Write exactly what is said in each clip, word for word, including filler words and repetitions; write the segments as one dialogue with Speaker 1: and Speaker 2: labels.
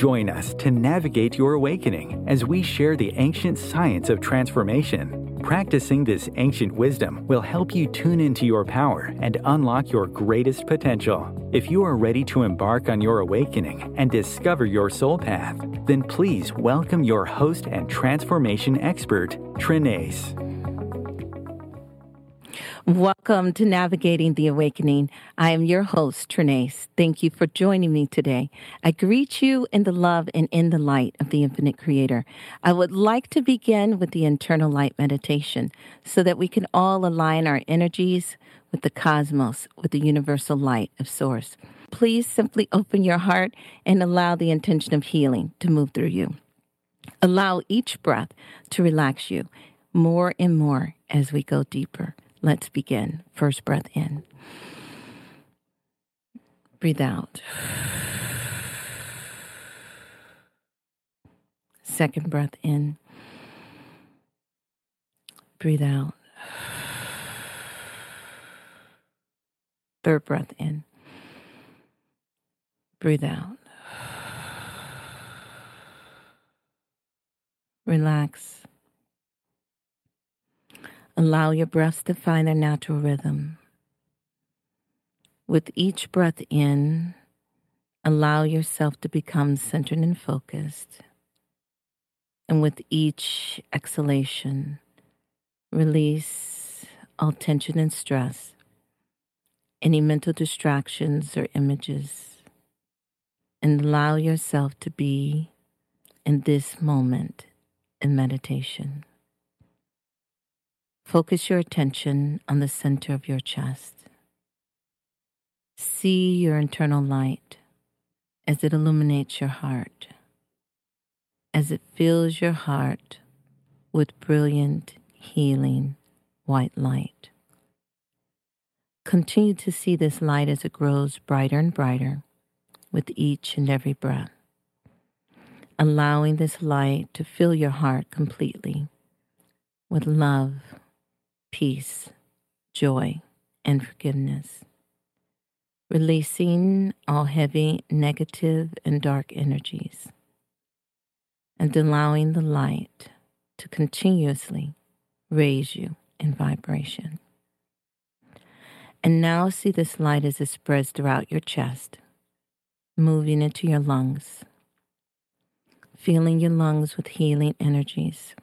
Speaker 1: Join us to navigate your awakening as we share the ancient science of transformation. Practicing this ancient wisdom will help you tune into your power and unlock your greatest potential. If you are ready to embark on your awakening and discover your soul path, then please welcome your host and transformation expert, Trenace.
Speaker 2: Welcome to Navigating the Awakening. I am your host, Trenace. Thank you for joining me today. I greet you in the love and in the light of the Infinite Creator. I would like to begin with the internal light meditation so that we can all align our energies with the cosmos, with the universal light of Source. Please simply open your heart and allow the intention of healing to move through you. Allow each breath to relax you more and more as we go deeper. Let's begin. First breath in. Breathe out. Second breath in. Breathe out. Third breath in. Breathe out. Relax. Allow your breaths to find their natural rhythm. With each breath in, allow yourself to become centered and focused. And with each exhalation, release all tension and stress, any mental distractions or images, and allow yourself to be in this moment in meditation. Focus your attention on the center of your chest. See your internal light as it illuminates your heart, as it fills your heart with brilliant, healing, white light. Continue to see this light as it grows brighter and brighter with each and every breath, allowing this light to fill your heart completely with love, peace, joy, and forgiveness, releasing all heavy, negative, and dark energies, and allowing the light to continuously raise you in vibration. And now see this light as it spreads throughout your chest, moving into your lungs, filling your lungs with healing energies,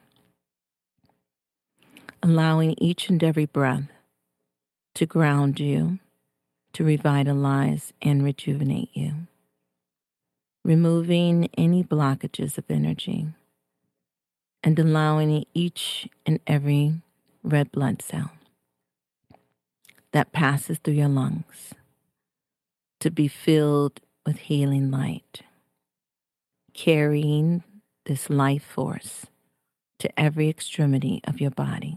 Speaker 2: allowing each and every breath to ground you, to revitalize and rejuvenate you, removing any blockages of energy, and allowing each and every red blood cell that passes through your lungs to be filled with healing light, carrying this life force to every extremity of your body.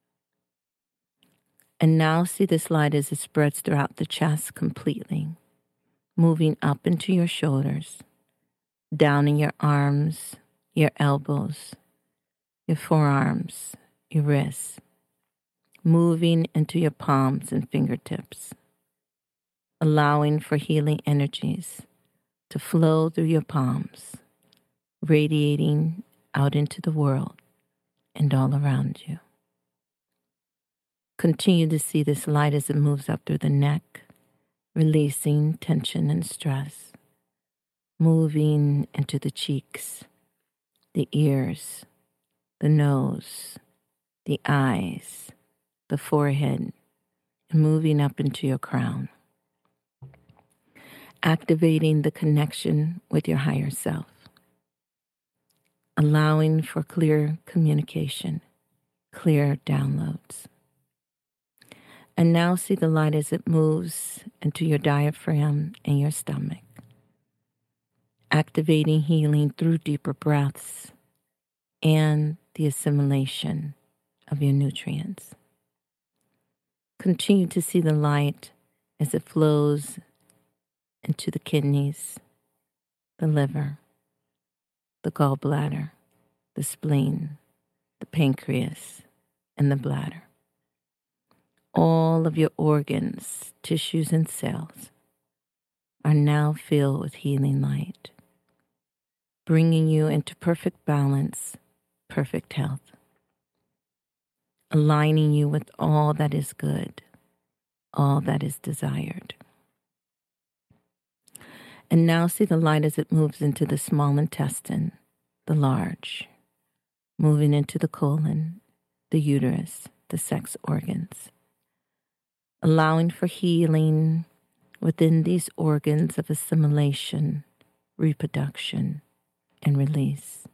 Speaker 2: And now see this light as it spreads throughout the chest completely, moving up into your shoulders, down in your arms, your elbows, your forearms, your wrists, moving into your palms and fingertips, allowing for healing energies to flow through your palms, radiating out into the world and all around you. Continue to see this light as it moves up through the neck, releasing tension and stress, moving into the cheeks, the ears, the nose, the eyes, the forehead, and moving up into your crown, activating the connection with your higher self, allowing for clear communication, clear downloads. And now see the light as it moves into your diaphragm and your stomach, activating healing through deeper breaths and the assimilation of your nutrients. Continue to see the light as it flows into the kidneys, the liver, the gallbladder, the spleen, the pancreas, and the bladder. All of your organs, tissues, and cells are now filled with healing light, bringing you into perfect balance, perfect health, aligning you with all that is good, all that is desired. And now see the light as it moves into the small intestine, the large, moving into the colon, the uterus, the sex organs, allowing for healing within these organs of assimilation, reproduction, and release.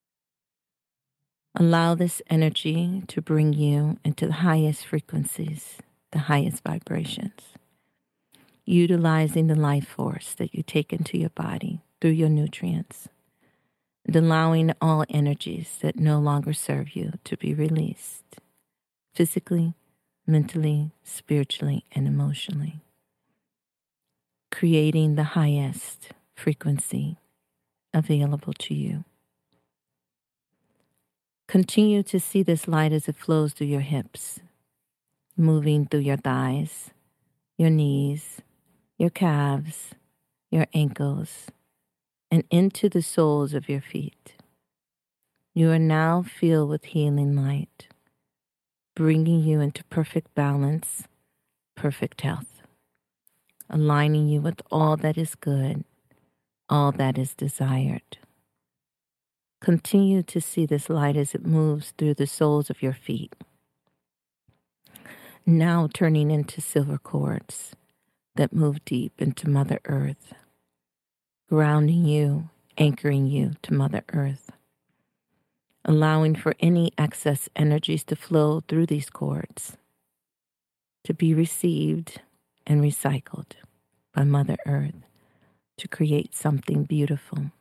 Speaker 2: Allow this energy to bring you into the highest frequencies, the highest vibrations, utilizing the life force that you take into your body through your nutrients, and allowing all energies that no longer serve you to be released, physically, mentally, spiritually, and emotionally, creating the highest frequency available to you. Continue to see this light as it flows through your hips, moving through your thighs, your knees, your calves, your ankles, and into the soles of your feet. You are now filled with healing light, bringing you into perfect balance, perfect health, aligning you with all that is good, all that is desired. Continue to see this light as it moves through the soles of your feet, now turning into silver cords that move deep into Mother Earth, grounding you, anchoring you to Mother Earth, allowing for any excess energies to flow through these cords, to be received and recycled by Mother Earth to create something beautiful.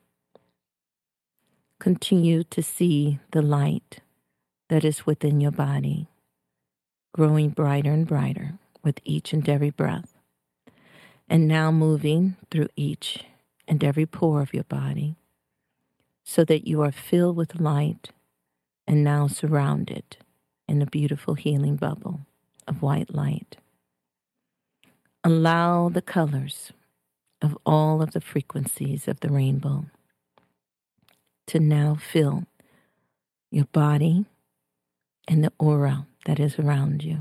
Speaker 2: Continue to see the light that is within your body, growing brighter and brighter with each and every breath, and now moving through each and every pore of your body so that you are filled with light and now surrounded in a beautiful healing bubble of white light. Allow the colors of all of the frequencies of the rainbow to now fill your body and the aura that is around you.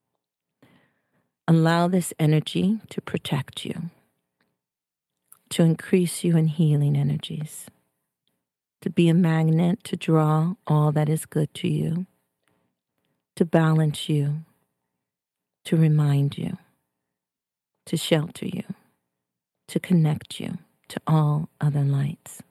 Speaker 2: Allow this energy to protect you, to increase you in healing energies, to be a magnet to draw all that is good to you, to balance you, to remind you, to shelter you, to connect you to all other lights.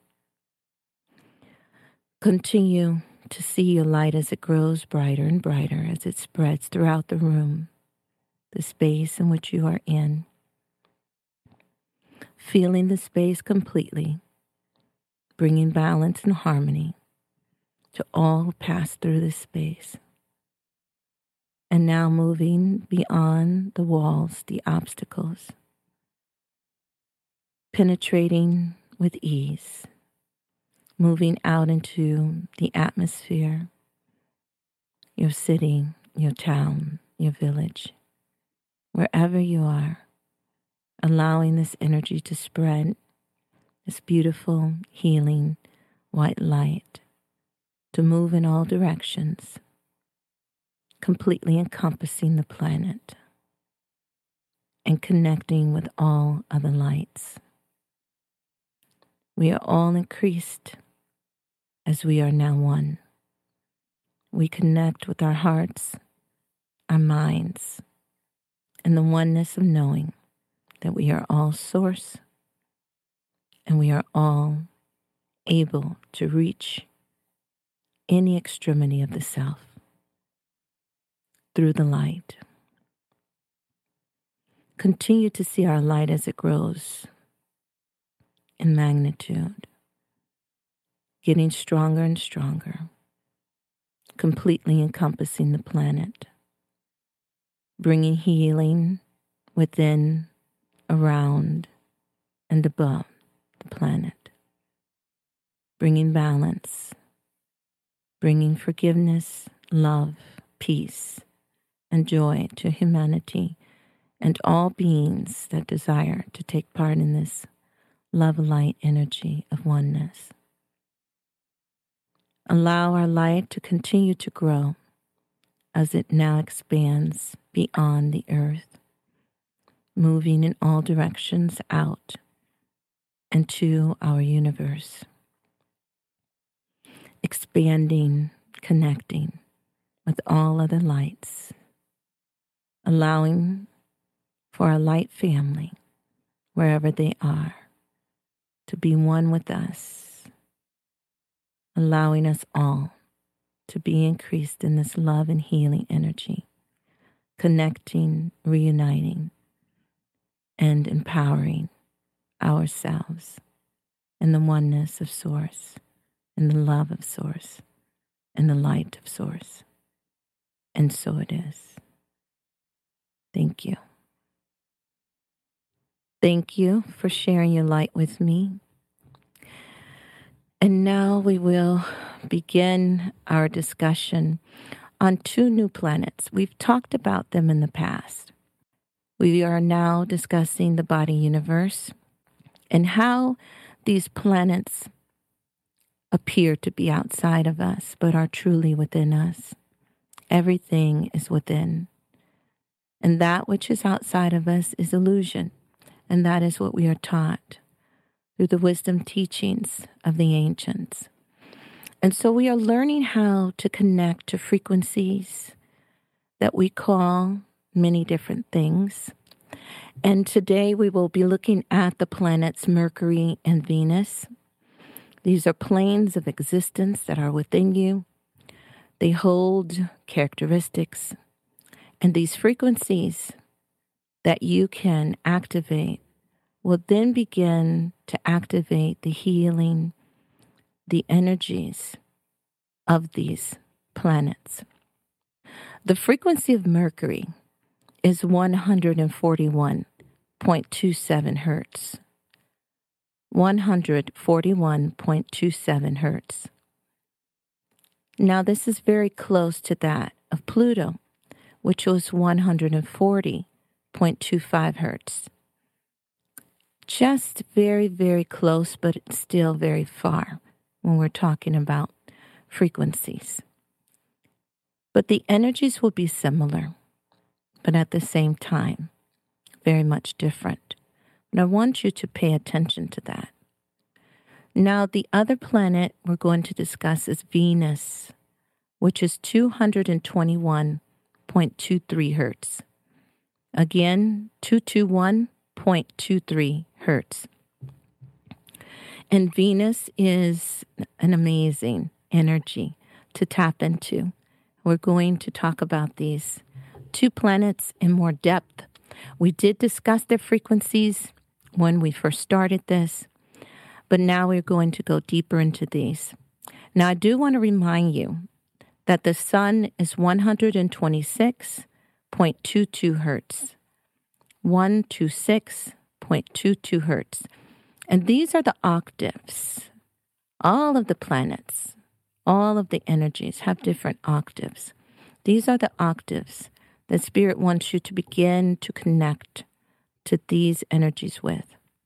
Speaker 2: Continue to see your light as it grows brighter and brighter, as it spreads throughout the room, the space in which you are in. Feeling the space completely, bringing balance and harmony to all pass through this space. And now moving beyond the walls, the obstacles, penetrating with ease, moving out into the atmosphere, your city, your town, your village, wherever you are, allowing this energy to spread, this beautiful, healing, white light to move in all directions, completely encompassing the planet and connecting with all other lights. We are all increased as we are now one. We connect with our hearts, our minds, and the oneness of knowing that we are all source and we are all able to reach any extremity of the self through the light. Continue to see our light as it grows in magnitude, getting stronger and stronger, completely encompassing the planet, bringing healing within, around, and above the planet, bringing balance, bringing forgiveness, love, peace, and joy to humanity and all beings that desire to take part in this love light energy of oneness. Allow our light to continue to grow as it now expands beyond the earth, moving in all directions out into our universe, expanding, connecting with all other lights, allowing for our light family, wherever they are, to be one with us, allowing us all to be increased in this love and healing energy, connecting, reuniting, and empowering ourselves in the oneness of Source, in the love of Source, in the light of Source. And so it is. Thank you. Thank you for sharing your light with me. And now we will begin our discussion on two new planets. We've talked about them in the past. We are now discussing the body universe and how these planets appear to be outside of us, but are truly within us. Everything is within. And that which is outside of us is illusion. And that is what we are taught through the wisdom teachings of the ancients. And so we are learning how to connect to frequencies that we call many different things. And today we will be looking at the planets Mercury and Venus. These are planes of existence that are within you. They hold characteristics, and these frequencies that you can activate will then begin to activate the healing, the energies of these planets. The frequency of Mercury is one hundred forty-one point two seven hertz. one hundred forty-one point two seven hertz. Now, this is very close to that of Pluto, which was one hundred forty point two five hertz. Just very, very close, but it's still very far when we're talking about frequencies. But the energies will be similar, but at the same time, very much different. And I want you to pay attention to that. Now, the other planet we're going to discuss is Venus, which is two hundred twenty-one point two three hertz. Again, two hundred twenty-one point two three hertz. And Venus is an amazing energy to tap into. We're going to talk about these two planets in more depth. We did discuss their frequencies when we first started this, but now we're going to go deeper into these. Now, I do want to remind you that the sun is one hundred twenty-six point two two hertz. one hundred twenty-six point two two hertz. And these are the octaves. All of the planets, all of the energies have different octaves. These are the octaves that Spirit wants you to begin to connect to these energies with.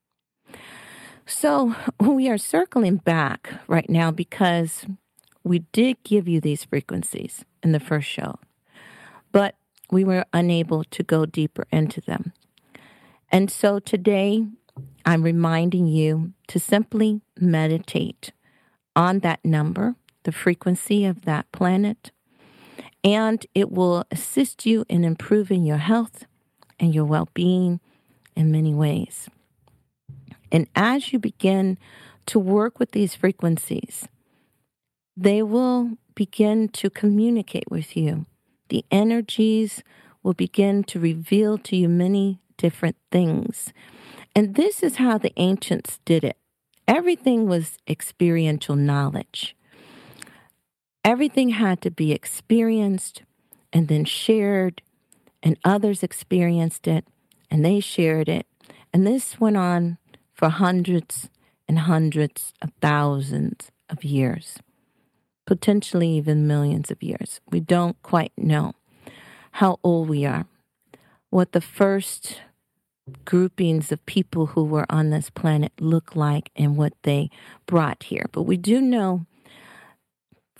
Speaker 2: So we are circling back right now because we did give you these frequencies in the first show, but we were unable to go deeper into them. And so today, I'm reminding you to simply meditate on that number, the frequency of that planet, and it will assist you in improving your health and your well-being in many ways. And as you begin to work with these frequencies, they will begin to communicate with you. The energies will begin to reveal to you many different things. And this is how the ancients did it. Everything was experiential knowledge. Everything had to be experienced and then shared, and others experienced it and they shared it. And this went on for hundreds and hundreds of thousands of years, potentially even millions of years. We don't quite know how old we are, what the first groupings of people who were on this planet look like and what they brought here. But we do know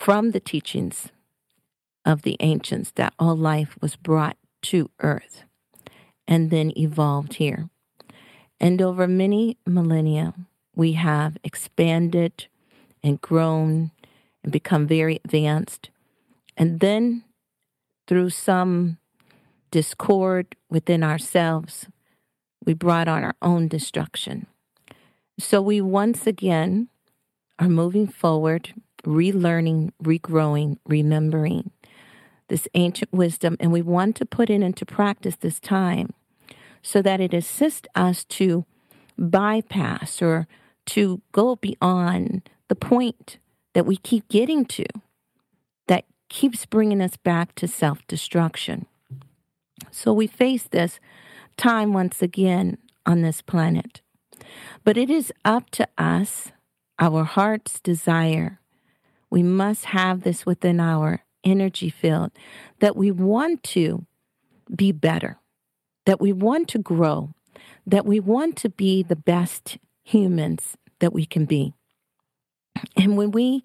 Speaker 2: from the teachings of the ancients that all life was brought to Earth and then evolved here. And over many millennia, we have expanded and grown and become very advanced. And then through some discord within ourselves, we brought on our own destruction. So we once again are moving forward, relearning, regrowing, remembering this ancient wisdom, and we want to put it into practice this time so that it assists us to bypass or to go beyond the point that we keep getting to that keeps bringing us back to self-destruction. So we face this time once again on this planet. But it is up to us, our heart's desire. We must have this within our energy field, that we want to be better, that we want to grow, that we want to be the best humans that we can be. And when we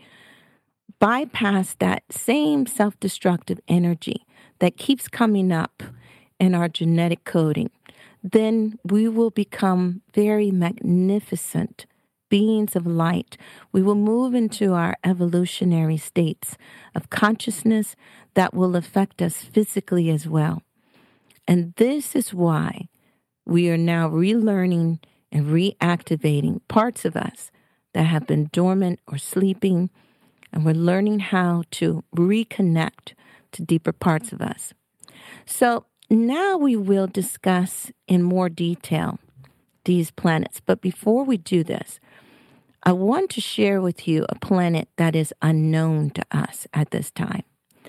Speaker 2: bypass that same self-destructive energy that keeps coming up in our genetic coding, then we will become very magnificent beings of light. We will move into our evolutionary states of consciousness that will affect us physically as well. And this is why we are now relearning and reactivating parts of us that have been dormant or sleeping, and we're learning how to reconnect to deeper parts of us. So now we will discuss in more detail these planets. But before we do this, I want to share with you a planet that is unknown to us at this time,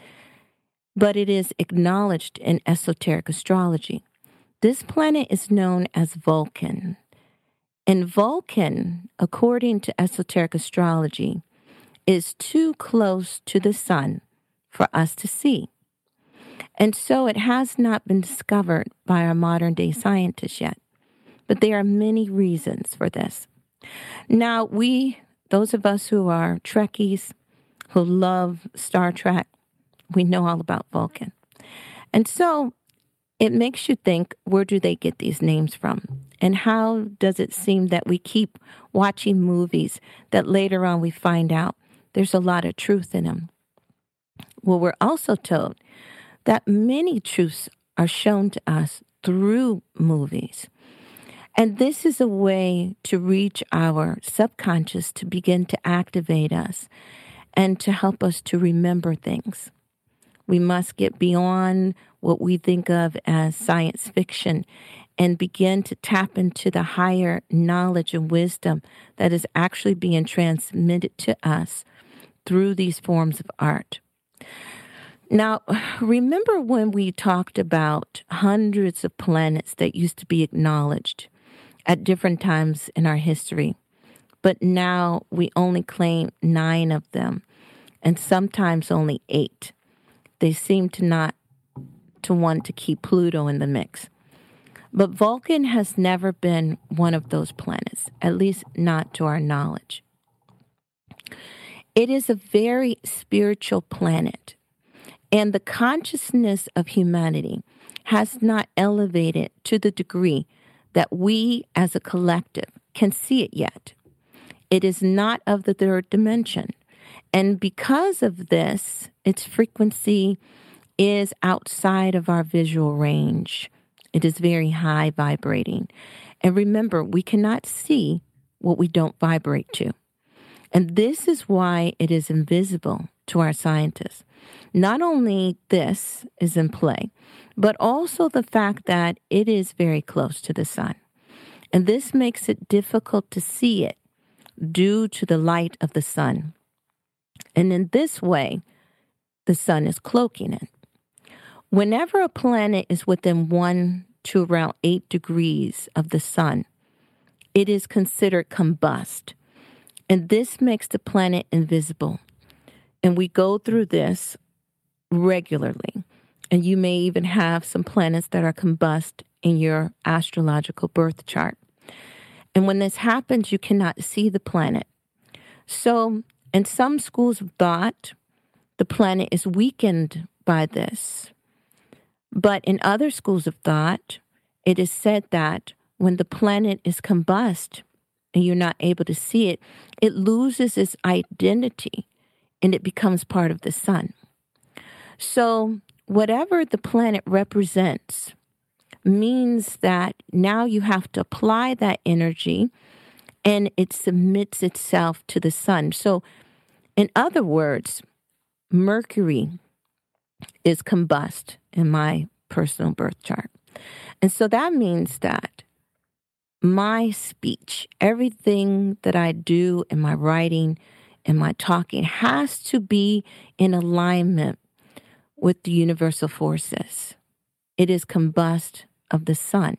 Speaker 2: but it is acknowledged in esoteric astrology. This planet is known as Vulcan. And Vulcan, according to esoteric astrology, is too close to the sun for us to see. And so it has not been discovered by our modern day scientists yet. But there are many reasons for this. Now, we, those of us who are Trekkies, who love Star Trek, we know all about Vulcan. And so it makes you think, where do they get these names from? And how does it seem that we keep watching movies that later on we find out there's a lot of truth in them? Well, we're also told that many truths are shown to us through movies. And this is a way to reach our subconscious to begin to activate us and to help us to remember things. We must get beyond what we think of as science fiction and begin to tap into the higher knowledge and wisdom that is actually being transmitted to us through these forms of art. Now, remember when we talked about hundreds of planets that used to be acknowledged at different times in our history, but now we only claim nine of them, and sometimes only eight. They seem to not to want to keep Pluto in the mix. But Vulcan has never been one of those planets, at least not to our knowledge. It is a very spiritual planet, and the consciousness of humanity has not elevated to the degree that we as a collective can see it yet. It is not of the third dimension. And because of this, its frequency is outside of our visual range. It is very high vibrating. And remember, we cannot see what we don't vibrate to. And this is why it is invisible to our scientists. Not only this is in play, but also the fact that it is very close to the sun. And this makes it difficult to see it due to the light of the sun. And in this way, the sun is cloaking it. Whenever a planet is within one to around eight degrees of the sun, it is considered combust. And this makes the planet invisible. And we go through this regularly. And you may even have some planets that are combust in your astrological birth chart. And when this happens, you cannot see the planet. So in some schools of thought, the planet is weakened by this. But in other schools of thought, it is said that when the planet is combust and you're not able to see it, it loses its identity and it becomes part of the sun. So whatever the planet represents means that now you have to apply that energy and it submits itself to the sun. So in other words, Mercury is combust in my personal birth chart. And so that means that my speech, everything that I do in my writing and my talking has to be in alignment with the universal forces. It is combust of the sun.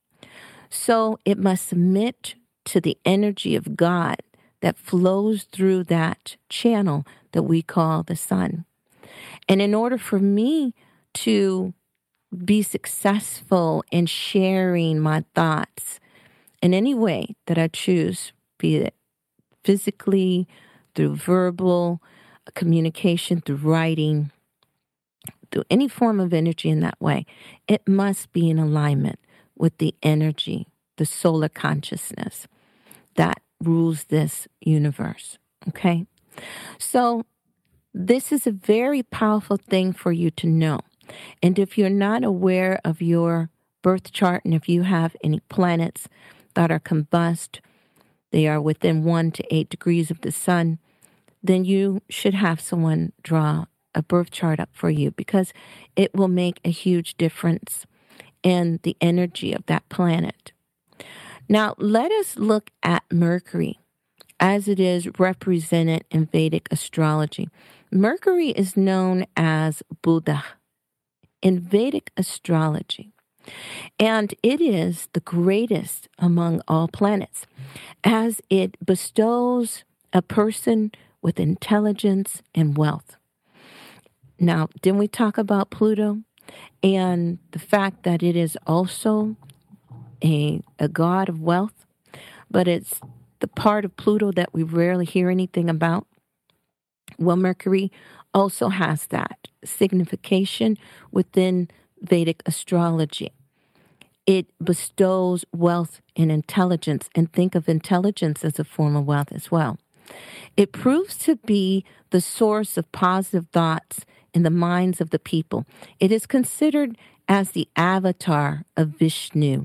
Speaker 2: So it must submit to the energy of God that flows through that channel that we call the sun. And in order for me to be successful in sharing my thoughts in any way that I choose, be it physically, through verbal communication, through writing, through any form of energy in that way, it must be in alignment with the energy, the solar consciousness that rules this universe. Okay? So this is a very powerful thing for you to know. And if you're not aware of your birth chart and if you have any planets that are combust, they are within one to eight degrees of the sun, then you should have someone draw a birth chart up for you because it will make a huge difference in the energy of that planet. Now, let us look at Mercury as it is represented in Vedic astrology. Mercury is known as Buddha in Vedic astrology, and it is the greatest among all planets as it bestows a person with intelligence and wealth. Now, didn't we talk about Pluto and the fact that it is also a, a god of wealth, but it's the part of Pluto that we rarely hear anything about? Well, Mercury also has that signification within Vedic astrology. It bestows wealth and intelligence, and think of intelligence as a form of wealth as well. It proves to be the source of positive thoughts in the minds of the people. It is considered as the avatar of Vishnu.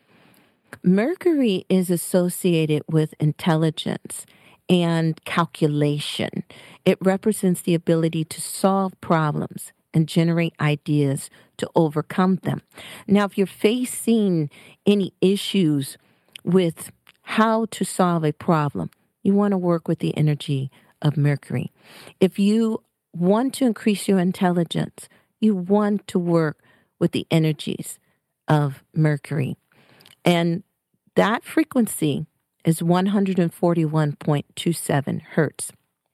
Speaker 2: Mercury is associated with intelligence and calculation. It represents the ability to solve problems and generate ideas to overcome them. Now, if you're facing any issues with how to solve a problem, you want to work with the energy of Mercury. If you want to increase your intelligence, you want to work with the energies of Mercury. And that frequency is one forty-one point two seven hertz.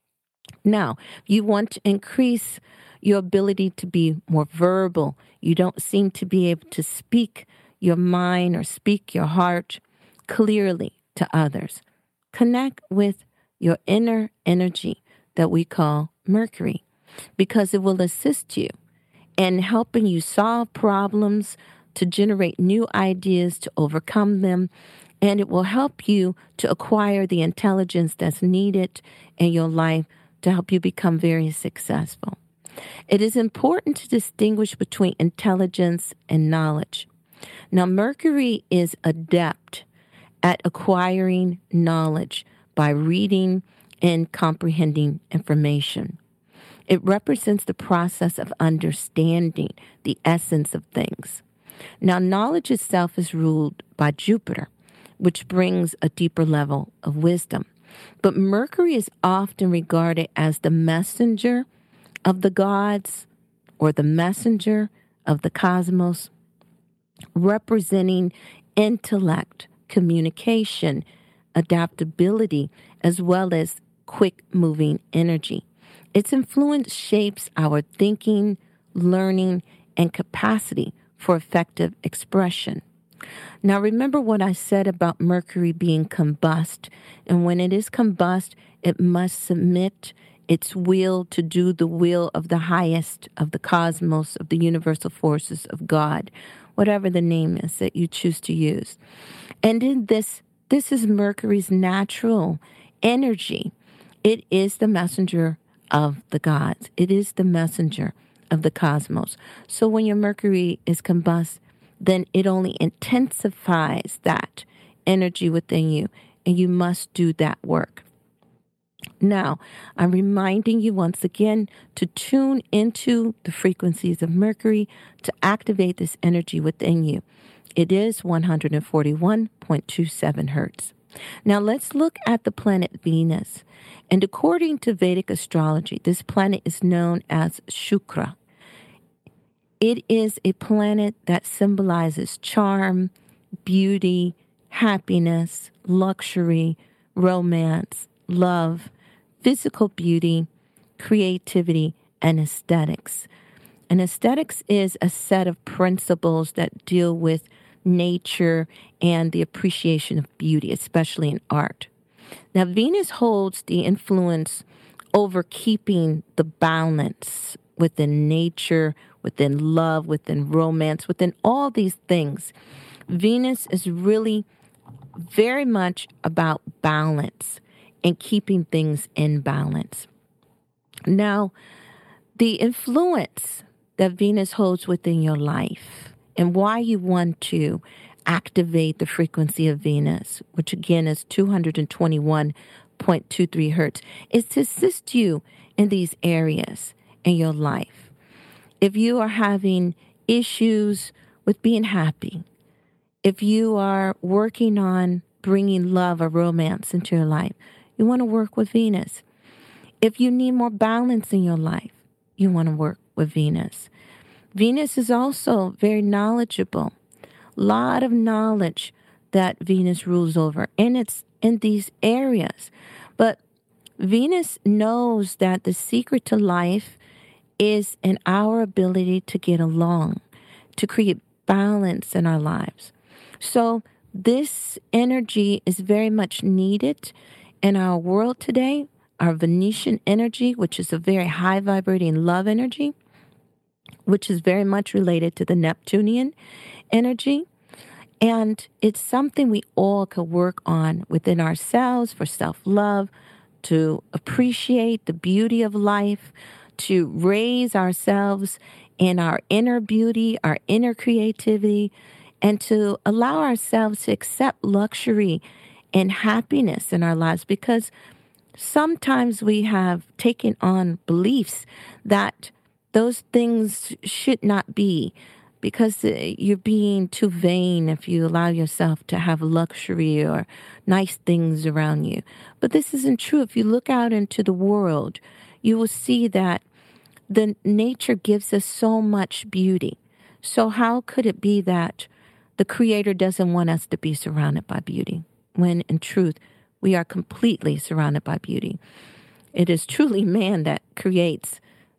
Speaker 2: Now, you want to increase your ability to be more verbal. You don't seem to be able to speak your mind or speak your heart clearly to others. Connect with your inner energy that we call Mercury, because it will assist you in helping you solve problems, to generate new ideas, to overcome them, and it will help you to acquire the intelligence that's needed in your life to help you become very successful. It is important to distinguish between intelligence and knowledge. Now, Mercury is adept at acquiring knowledge by reading and comprehending information. It represents the process of understanding the essence of things. Now, knowledge itself is ruled by Jupiter, which brings a deeper level of wisdom. But Mercury is often regarded as the messenger of the gods or the messenger of the cosmos, representing intellect, communication, adaptability, as well as quick-moving energy. Its influence shapes our thinking, learning, and capacity for effective expression. Now, remember what I said about Mercury being combust, and when it is combust, it must submit its will to do the will of the highest, of the cosmos, of the universal forces of God, whatever the name is that you choose to use. And in this, this is Mercury's natural energy. It is the messenger of the gods. It is the messenger of the cosmos. So when your Mercury is combust, then it only intensifies that energy within you, and you must do that work. Now, I'm reminding you once again to tune into the frequencies of Mercury to activate this energy within you. It is one forty-one point two seven hertz. Now, let's look at the planet Venus. And according to Vedic astrology, this planet is known as Shukra. It is a planet that symbolizes charm, beauty, happiness, luxury, romance, love, physical beauty, creativity, and aesthetics. And aesthetics is a set of principles that deal with nature and the appreciation of beauty, especially in art. Now, Venus holds the influence over keeping the balance within nature, within love, within romance, within all these things. Venus is really very much about balance and keeping things in balance. Now, the influence that Venus holds within your life and why you want to activate the frequency of Venus, which again is two twenty-one point two three hertz, is to assist you in these areas in your life. If you are having issues with being happy, if you are working on bringing love or romance into your life, you want to work with Venus. If you need more balance in your life, you want to work with Venus. Venus is also very knowledgeable. A lot of knowledge that Venus rules over, and it's in these areas. But Venus knows that the secret to life is in our ability to get along, to create balance in our lives. So this energy is very much needed in our world today. Our Venetian energy, which is a very high vibrating love energy, which is very much related to the Neptunian energy. And it's something we all could work on within ourselves for self-love, to appreciate the beauty of life, to raise ourselves in our inner beauty, our inner creativity, and to allow ourselves to accept luxury and happiness in our lives, because sometimes we have taken on beliefs that those things should not be, because you're being too vain if you allow yourself to have luxury or nice things around you. But this isn't true. If you look out into the world, you will see that the nature gives us so much beauty. So how could it be that the Creator doesn't want us to be surrounded by beauty, when in truth, we are completely surrounded by beauty? It is truly man that creates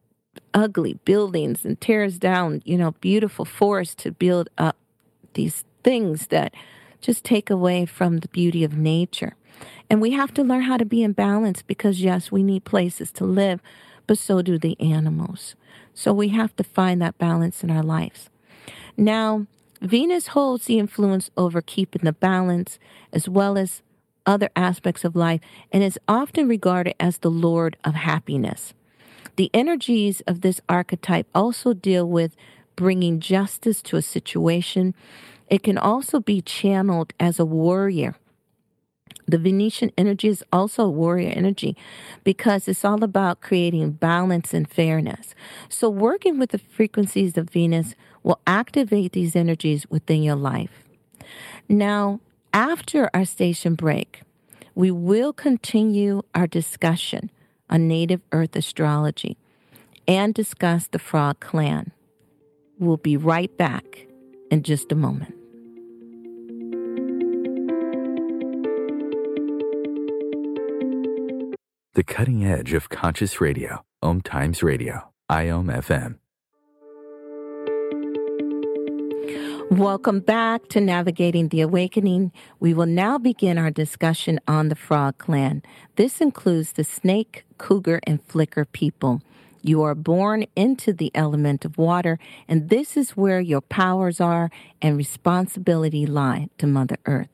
Speaker 2: ugly buildings and tears down, you know, beautiful forests to build up these things that just take away from the beauty of nature. And we have to learn how to be in balance, because yes, we need places to live, but so do the animals. So we have to find that balance in our lives. Now, Venus holds the influence over keeping the balance as well as other aspects of life, and is often regarded as the Lord of happiness. The energies of this archetype also deal with bringing justice to a situation. It can also be channeled as a warrior. The Venetian energy is also a warrior energy, because it's all about creating balance and fairness. So working with the frequencies of Venus will activate these energies within your life. Now, after our station break, we will continue our discussion on Native Earth astrology and discuss the Frog Clan. We'll be right back in just a moment.
Speaker 1: The cutting edge of conscious radio, Om Times Radio, I O M F M.
Speaker 2: Welcome back to Navigating the Awakening. We will now begin our discussion on the Frog Clan. This includes the snake, cougar, and flicker people. You are born into the element of water, and this is where your powers are and responsibility lie to Mother Earth.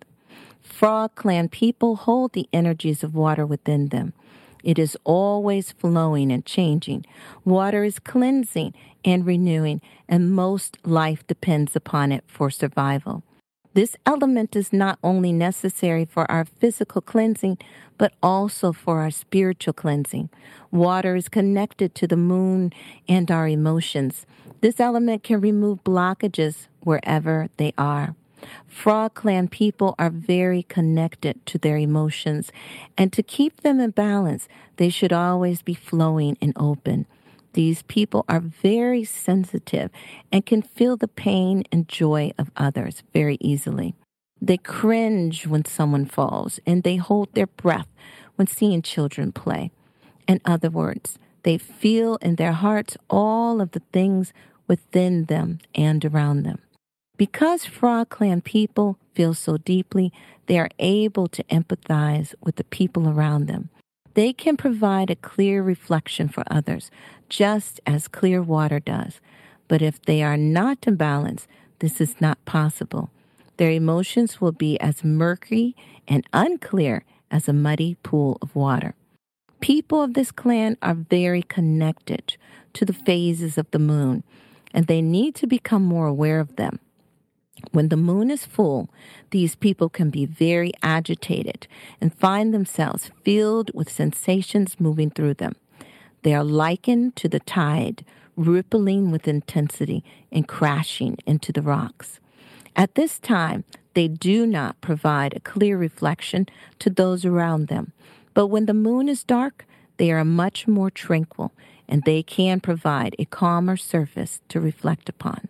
Speaker 2: Frog Clan people hold the energies of water within them. It is always flowing and changing. Water is cleansing and renewing, and most life depends upon it for survival. This element is not only necessary for our physical cleansing, but also for our spiritual cleansing. Water is connected to the moon and our emotions. This element can remove blockages wherever they are. Frog Clan people are very connected to their emotions, and to keep them in balance, they should always be flowing and open. These people are very sensitive and can feel the pain and joy of others very easily. They cringe when someone falls, and they hold their breath when seeing children play. In other words, they feel in their hearts all of the things within them and around them. Because Frog Clan people feel so deeply, they are able to empathize with the people around them. They can provide a clear reflection for others, just as clear water does. But if they are not in balance, this is not possible. Their emotions will be as murky and unclear as a muddy pool of water. People of this clan are very connected to the phases of the moon, and they need to become more aware of them. When the moon is full, these people can be very agitated and find themselves filled with sensations moving through them. They are likened to the tide, rippling with intensity and crashing into the rocks. At this time, they do not provide a clear reflection to those around them. But when the moon is dark, they are much more tranquil, and they can provide a calmer surface to reflect upon.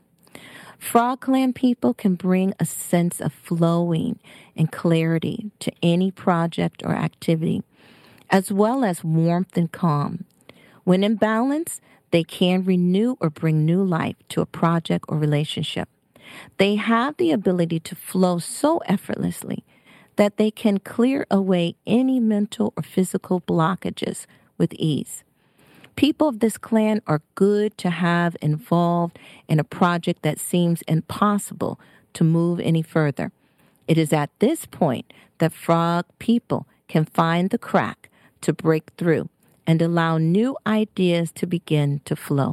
Speaker 2: Frog Clan people can bring a sense of flowing and clarity to any project or activity, as well as warmth and calm. When in balance, they can renew or bring new life to a project or relationship. They have the ability to flow so effortlessly that they can clear away any mental or physical blockages with ease. People of this clan are good to have involved in a project that seems impossible to move any further. It is at this point that frog people can find the crack to break through and allow new ideas to begin to flow.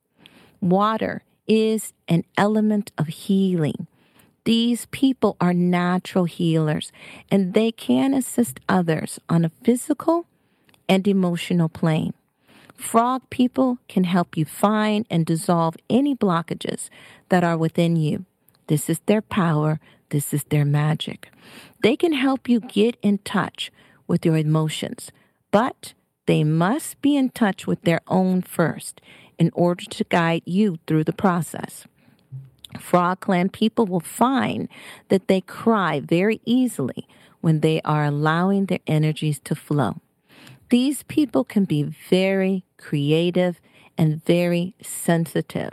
Speaker 2: Water is an element of healing. These people are natural healers, and they can assist others on a physical and emotional plane. Frog people can help you find and dissolve any blockages that are within you. This is their power. This is their magic. They can help you get in touch with your emotions, but they must be in touch with their own first in order to guide you through the process. Frog Clan people will find that they cry very easily when they are allowing their energies to flow. These people can be very creative and very sensitive.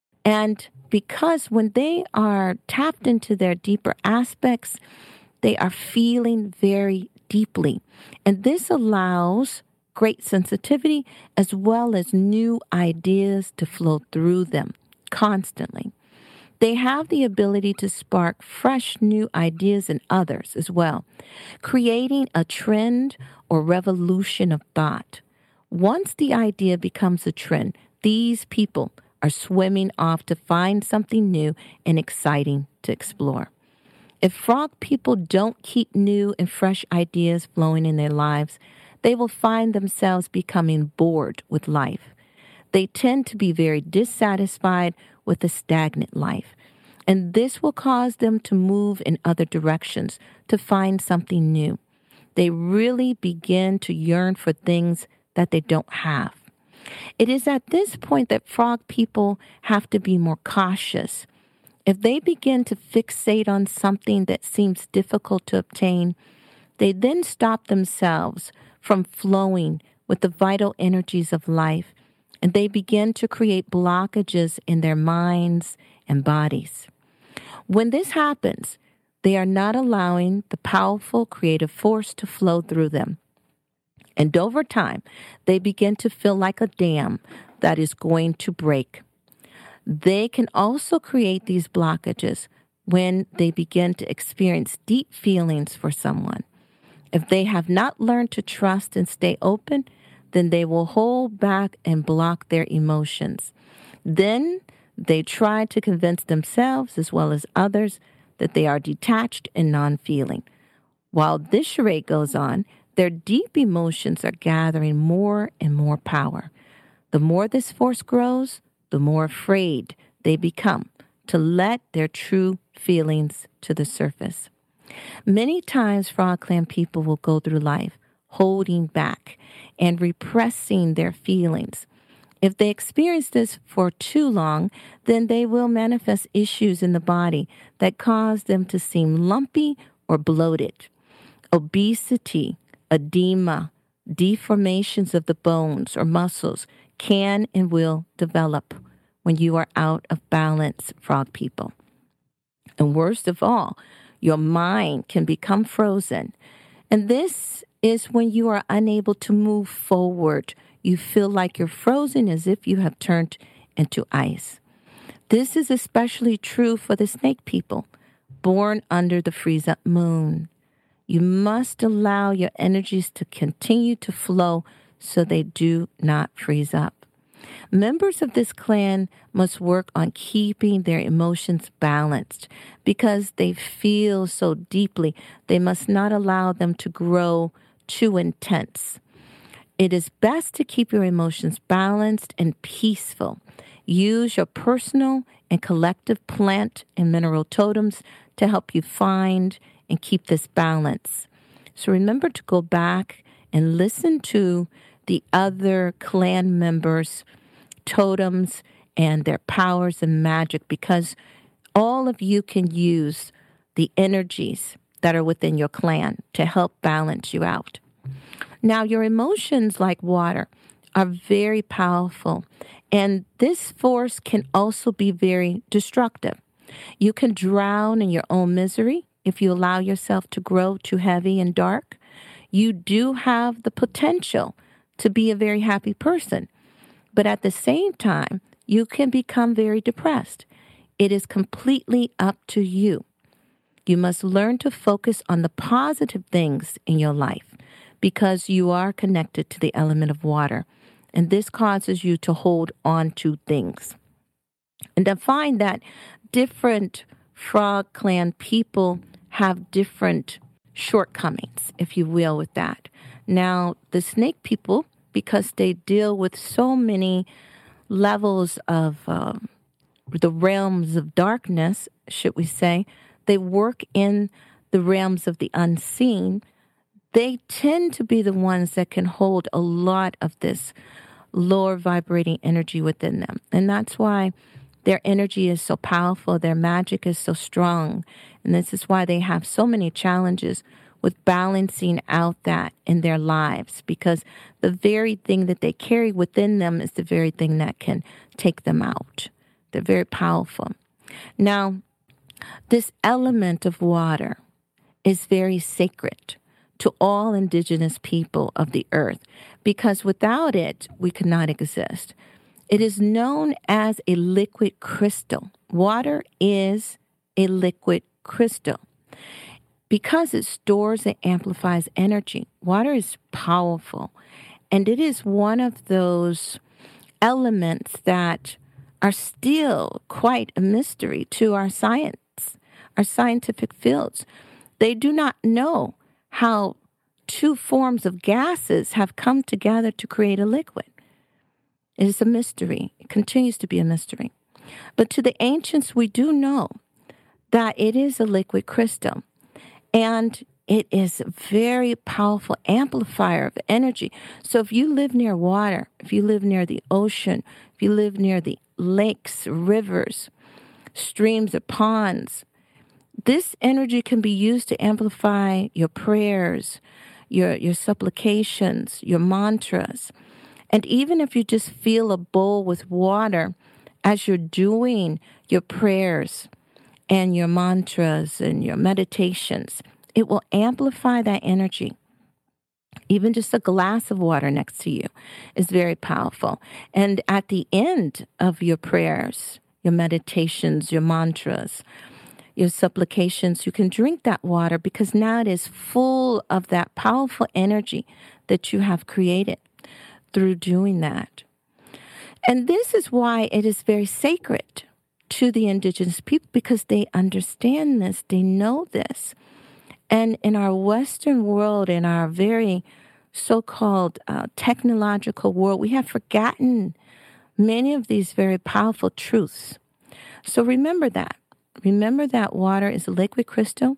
Speaker 2: And because when they are tapped into their deeper aspects, they are feeling very deeply. And this allows great sensitivity as well as new ideas to flow through them constantly. They have the ability to spark fresh new ideas in others as well, creating a trend or revolution of thought. Once the idea becomes a trend, these people are swimming off to find something new and exciting to explore. If frog people don't keep new and fresh ideas flowing in their lives, they will find themselves becoming bored with life. They tend to be very dissatisfied with a stagnant life, and this will cause them to move in other directions to find something new. They really begin to yearn for things that they don't have. It is at this point that frog people have to be more cautious. If they begin to fixate on something that seems difficult to obtain, they then stop themselves from flowing with the vital energies of life, and they begin to create blockages in their minds and bodies. When this happens, they are not allowing the powerful creative force to flow through them. And over time, they begin to feel like a dam that is going to break. They can also create these blockages when they begin to experience deep feelings for someone. If they have not learned to trust and stay open, then they will hold back and block their emotions. Then they try to convince themselves as well as others that they are detached and non-feeling. While this charade goes on, their deep emotions are gathering more and more power. The more this force grows, the more afraid they become to let their true feelings to the surface. Many times, Frog Clan people will go through life holding back and repressing their feelings. If they experience this for too long, then they will manifest issues in the body that cause them to seem lumpy or bloated. Obesity, edema, deformations of the bones or muscles can and will develop when you are out of balance, frog people. And worst of all, your mind can become frozen. And this is when you are unable to move forward. You feel like you're frozen as if you have turned into ice. This is especially true for the snake people, born under the freeze-up moon. You must allow your energies to continue to flow so they do not freeze up. Members of this clan must work on keeping their emotions balanced because they feel so deeply. They must not allow them to grow too intense. It is best to keep your emotions balanced and peaceful. Use your personal and collective plant and mineral totems to help you find and keep this balance. So remember to go back and listen to the other clan members' totems and their powers and magic, because all of you can use the energies that are within your clan to help balance you out. Now, your emotions, like water, are very powerful, and this force can also be very destructive. You can drown in your own misery if you allow yourself to grow too heavy and dark. You do have the potential to be a very happy person, but at the same time, you can become very depressed. It is completely up to you. You must learn to focus on the positive things in your life because you are connected to the element of water, and this causes you to hold on to things. And to find that different Frog Clan people have different shortcomings, if you will, with that. Now, the snake people, because they deal with so many levels of um, the realms of darkness, should we say, they work in the realms of the unseen. They tend to be the ones that can hold a lot of this lower vibrating energy within them. And that's why their energy is so powerful, their magic is so strong. And this is why they have so many challenges with balancing out that in their lives, because the very thing that they carry within them is the very thing that can take them out. They're very powerful. Now, this element of water is very sacred to all indigenous people of the earth, because without it, we could not exist. It is known as a liquid crystal. Water is a liquid crystal. Because it stores and amplifies energy, water is powerful. And it is one of those elements that are still quite a mystery to our science, our scientific fields. They do not know how two forms of gases have come together to create a liquid. It is a mystery. It continues to be a mystery. But to the ancients, we do know that it is a liquid crystal. And it is a very powerful amplifier of energy. So if you live near water, if you live near the ocean, if you live near the lakes, rivers, streams, or ponds, this energy can be used to amplify your prayers, your, your supplications, your mantras. And even if you just fill a bowl with water as you're doing your prayers and your mantras and your meditations, it will amplify that energy. Even just a glass of water next to you is very powerful. And at the end of your prayers, your meditations, your mantras, your supplications, you can drink that water because now it is full of that powerful energy that you have created through doing that. And this is why it is very sacred to the indigenous people, because they understand this, they know this. And in our Western world, in our very so-called uh, technological world, we have forgotten many of these very powerful truths. So remember that. Remember that water is a liquid crystal.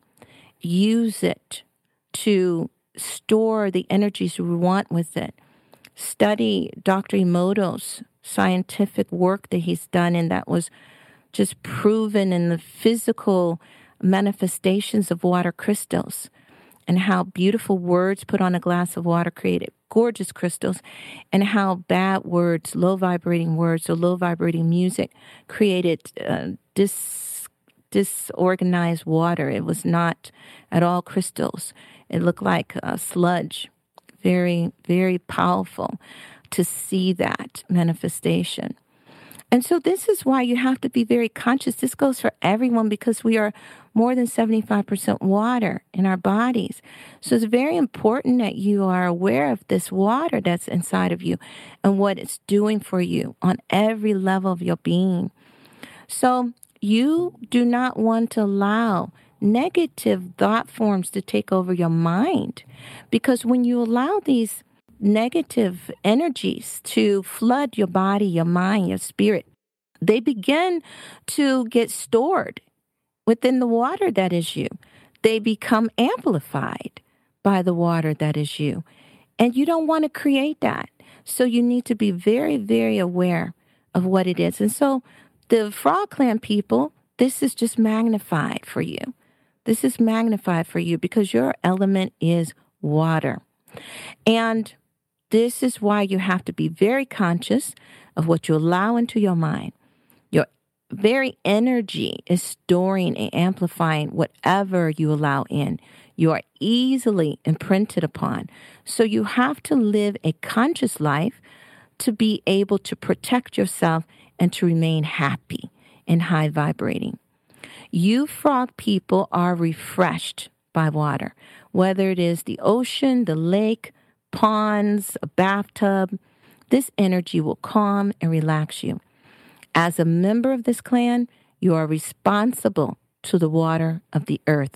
Speaker 2: Use it to store the energies you want with it. Study Doctor Emoto's scientific work that he's done, and that was just proven in the physical manifestations of water crystals and how beautiful words put on a glass of water created gorgeous crystals, and how bad words, low vibrating words or low vibrating music created uh, dis disorganized water. It was not at all crystals. It looked like uh, sludge. Very, very powerful to see that manifestation. And so this is why you have to be very conscious. This goes for everyone because we are more than seventy-five percent water in our bodies. So it's very important that you are aware of this water that's inside of you and what it's doing for you on every level of your being. So you do not want to allow negative thought forms to take over your mind, because when you allow these negative energies to flood your body, your mind, your spirit, they begin to get stored within the water that is you. They become amplified by the water that is you. And you don't want to create that. So you need to be very, very aware of what it is. And so the Frog Clan people, this is just magnified for you. This is magnified for you because your element is water. And this is why you have to be very conscious of what you allow into your mind. Your very energy is storing and amplifying whatever you allow in. You are easily imprinted upon. So you have to live a conscious life to be able to protect yourself and to remain happy and high vibrating. You frog people are refreshed by water, whether it is the ocean, the lake, ponds, a bathtub. This energy will calm and relax you. As a member of this clan, you are responsible to the water of the earth,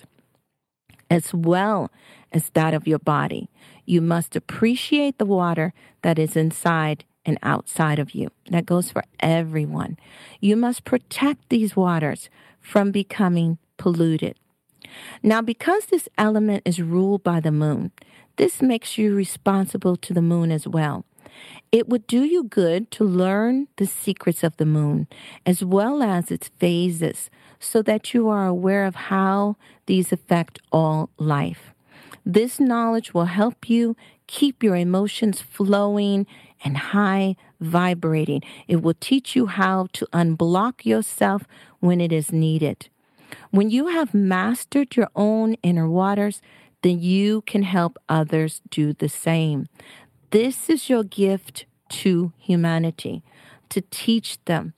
Speaker 2: as well as that of your body. You must appreciate the water that is inside and outside of you. That goes for everyone. You must protect these waters from becoming polluted. Now, because this element is ruled by the moon, this makes you responsible to the moon as well. It would do you good to learn the secrets of the moon, as well as its phases, so that you are aware of how these affect all life. This knowledge will help you keep your emotions flowing and high vibrating. It will teach you how to unblock yourself when it is needed. When you have mastered your own inner waters, then you can help others do the same. This is your gift to humanity, to teach them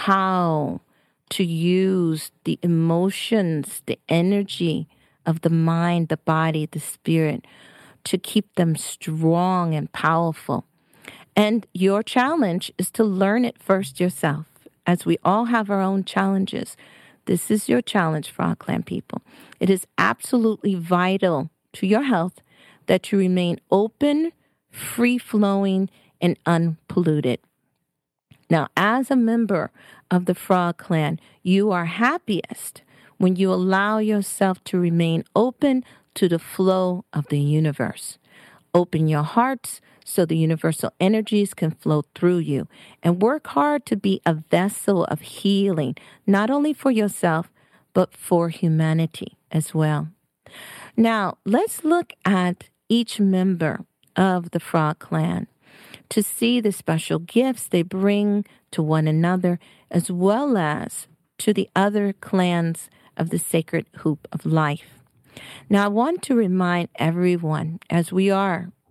Speaker 2: how to use the emotions, the energy of the mind, the body, the spirit, to keep them strong and powerful. And your challenge is to learn it first yourself, as we all have our own challenges. This is your challenge, Frog Clan people. It is absolutely vital to your health that you remain open, free-flowing, and unpolluted. Now, as a member of the Frog Clan, you are happiest when you allow yourself to remain open to the flow of the universe. Open your hearts so the universal energies can flow through you, and work hard to be a vessel of healing, not only for yourself, but for humanity as well. Now, let's look at each member of the Frog Clan to see the special gifts they bring to one another, as well as to the other clans of the sacred hoop of life. Now, I want to remind everyone, as we are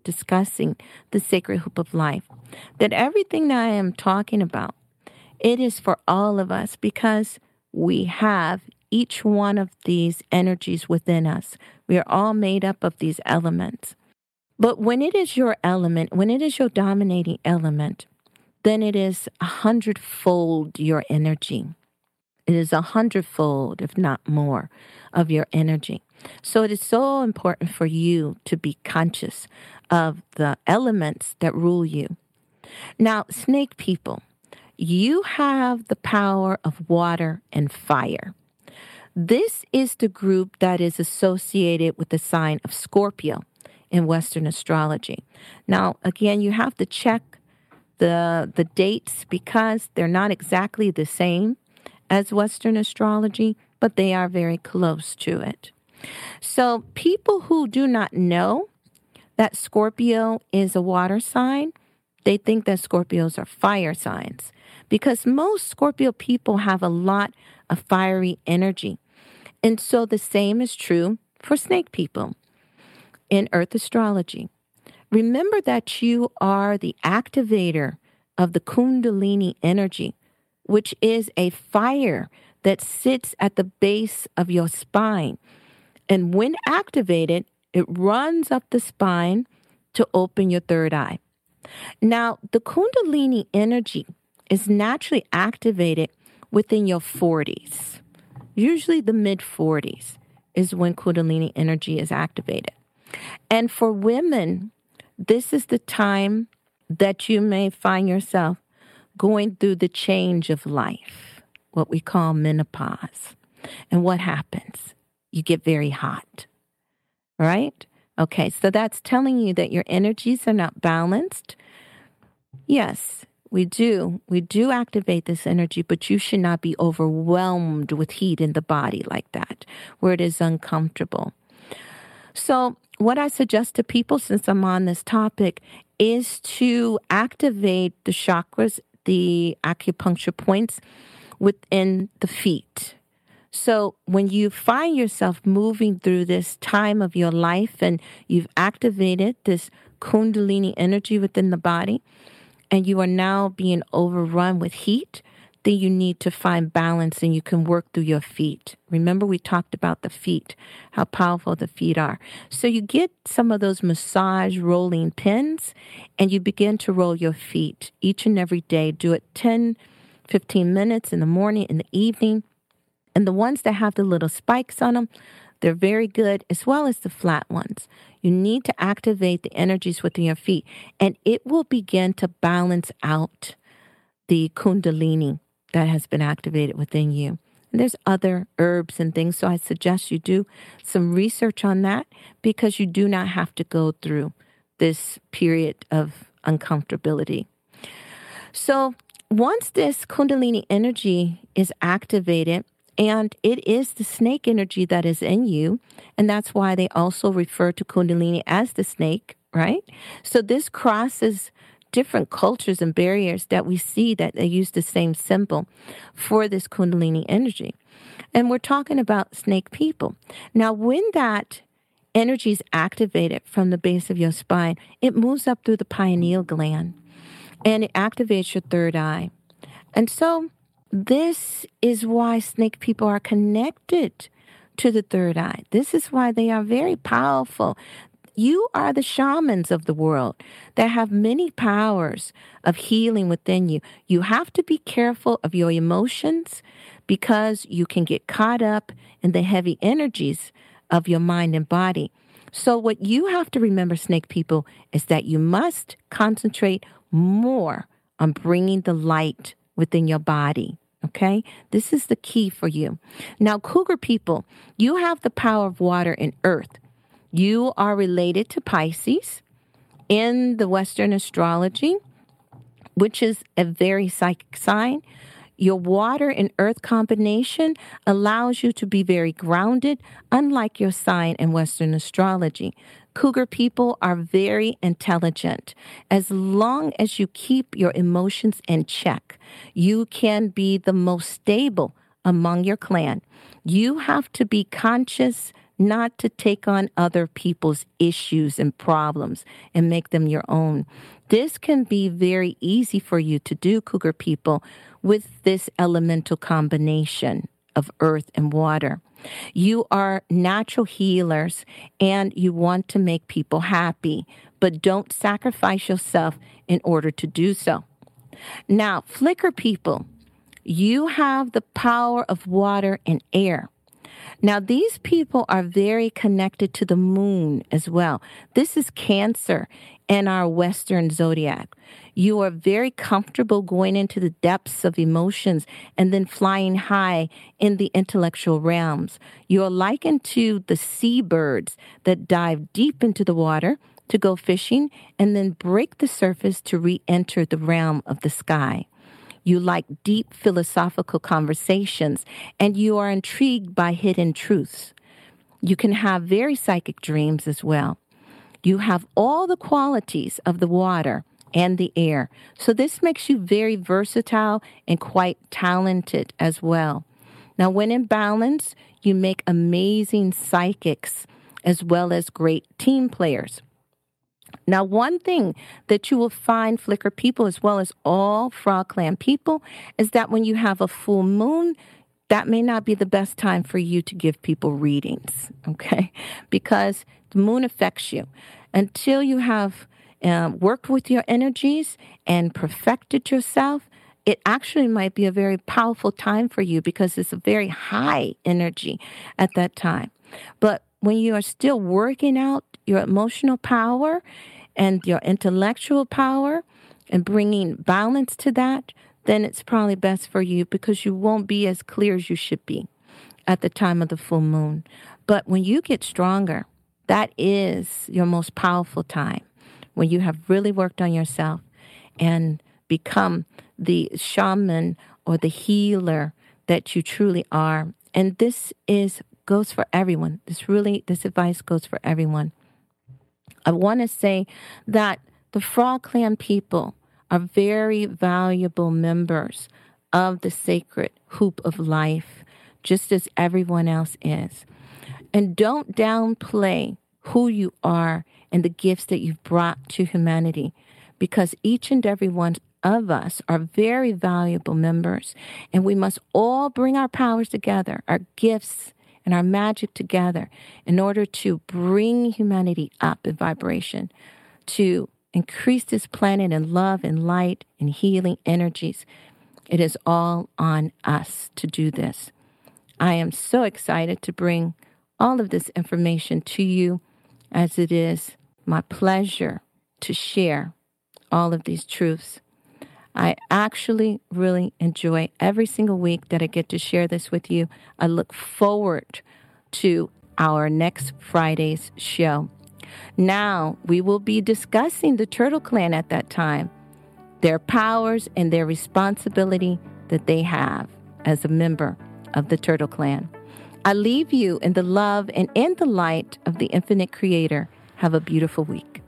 Speaker 2: discussing the sacred hoop of life, that everything that I am talking about, it is for all of us because we have each one of these energies within us. We are all made up of these elements. But when it is your element, when it is your dominating element, then it is a hundredfold your energy. It is a hundredfold, if not more, of your energy. So it is so important for you to be conscious of the elements that rule you. Now, snake people, you have the power of water and fire. This is the group that is associated with the sign of Scorpio in Western astrology. Now, again, you have to check the the dates because they're not exactly the same as Western astrology, but they are very close to it. So people who do not know that Scorpio is a water sign, they think that Scorpios are fire signs because most Scorpio people have a lot of fiery energy. And so the same is true for snake people in Earth astrology. Remember that you are the activator of the Kundalini energy, which is a fire that sits at the base of your spine. And when activated, it runs up the spine to open your third eye. Now, the Kundalini energy is naturally activated within your forties. Usually the mid-forties is when Kundalini energy is activated. And for women, this is the time that you may find yourself going through the change of life, what we call menopause. And what happens? You get very hot, right? Okay, so that's telling you that your energies are not balanced. Yes, we do. We do activate this energy, but you should not be overwhelmed with heat in the body like that, where it is uncomfortable. So what I suggest to people, since I'm on this topic, is to activate the chakras, the acupuncture points within the feet. So when you find yourself moving through this time of your life and you've activated this Kundalini energy within the body, and you are now being overrun with heat, then you need to find balance and you can work through your feet. Remember, we talked about the feet, how powerful the feet are. So you get some of those massage rolling pins and you begin to roll your feet each and every day. Do it ten, fifteen minutes in the morning, in the evening. And the ones that have the little spikes on them, they're very good, as well as the flat ones. You need to activate the energies within your feet, and it will begin to balance out the Kundalini that has been activated within you. And there's other herbs and things, so I suggest you do some research on that because you do not have to go through this period of uncomfortability. So once this Kundalini energy is activated, and it is the snake energy that is in you. And that's why they also refer to Kundalini as the snake, right? So this crosses different cultures and barriers that we see that they use the same symbol for this Kundalini energy. And we're talking about snake people. Now, when that energy is activated from the base of your spine, it moves up through the pineal gland and it activates your third eye. And so this is why snake people are connected to the third eye. This is why they are very powerful. You are the shamans of the world that have many powers of healing within you. You have to be careful of your emotions because you can get caught up in the heavy energies of your mind and body. So what you have to remember, snake people, is that you must concentrate more on bringing the light within your body. Okay? This is the key for you. Now, cougar people, you have the power of water and earth. You are related to Pisces in the Western astrology, which is a very psychic sign. Your water and earth combination allows you to be very grounded, unlike your sign in Western astrology. Cougar people are very intelligent. As long as you keep your emotions in check, you can be the most stable among your clan. You have to be conscious not to take on other people's issues and problems and make them your own. This can be very easy for you to do, Cougar people, with this elemental combination of earth and water. You are natural healers and you want to make people happy, but don't sacrifice yourself in order to do so. Now, Flicker people, you have the power of water and air. Now, these people are very connected to the moon as well. This is Cancer in our Western zodiac. You are very comfortable going into the depths of emotions and then flying high in the intellectual realms. You are likened to the seabirds that dive deep into the water to go fishing and then break the surface to re-enter the realm of the sky. You like deep philosophical conversations, and you are intrigued by hidden truths. You can have very psychic dreams as well. You have all the qualities of the water and the air, so this makes you very versatile and quite talented as well. Now, when in balance, you make amazing psychics as well as great team players. Now, one thing that you will find, Flicker people, as well as all Frog Clan people, is that when you have a full moon, that may not be the best time for you to give people readings, okay? Because the moon affects you. Until you have um, worked with your energies and perfected yourself, it actually might be a very powerful time for you because it's a very high energy at that time. But when you are still working out your emotional power and your intellectual power and bringing balance to that, then it's probably best for you because you won't be as clear as you should be at the time of the full moon. But when you get stronger, that is your most powerful time, when you have really worked on yourself and become the shaman or the healer that you truly are. And this is goes for everyone. This really, this advice goes for everyone. I want to say that the Frog Clan people are very valuable members of the sacred hoop of life, just as everyone else is. And don't downplay who you are and the gifts that you've brought to humanity, because each and every one of us are very valuable members, and we must all bring our powers together, our gifts and our magic together in order to bring humanity up in vibration, to increase this planet in love and light and healing energies. It is all on us to do this. I am so excited to bring all of this information to you, as it is my pleasure to share all of these truths. I actually really enjoy every single week that I get to share this with you. I look forward to our next Friday's show. Now, we will be discussing the Turtle Clan at that time, their powers and their responsibility that they have as a member of the Turtle Clan. I leave you in the love and in the light of the Infinite Creator. Have a beautiful week.